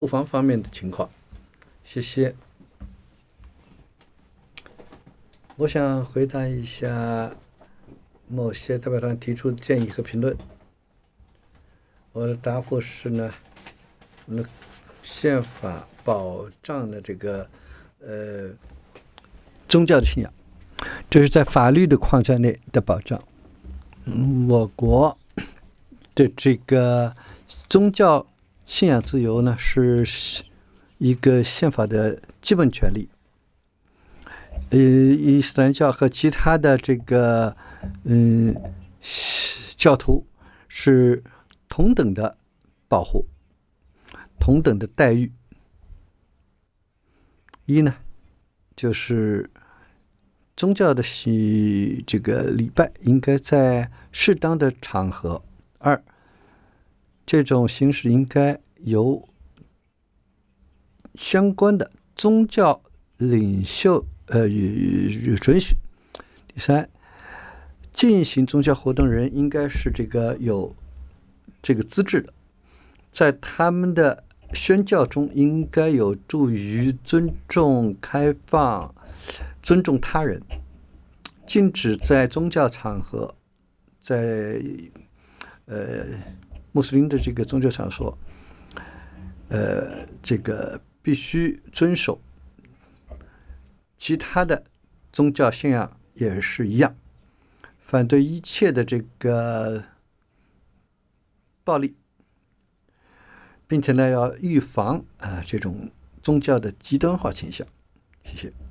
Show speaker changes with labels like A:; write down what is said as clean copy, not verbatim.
A: 住房方面的情况。谢谢。我想回答一下某些代表团提出的建议和评论。我的答复是呢，宪法保障了这个宗教的信仰，这是在法律的框架内的保障。我国的这个宗教信仰自由呢，是一个宪法的基本权利。伊斯兰教和其他的这个教徒是同等的保护，同等的待遇。一呢，就是宗教的这个礼拜应该在适当的场合。二，这种形式应该由相关的宗教领袖准许。第三，进行宗教活动人应该是有这个资质的，在他们的宣教中应该有助于尊重、开放、尊重他人，禁止在宗教场合，在穆斯林的这个宗教场所，这个必须遵守。其他的宗教信仰也是一样，反对一切的这个暴力，并且呢要预防这种宗教的极端化倾向。谢谢。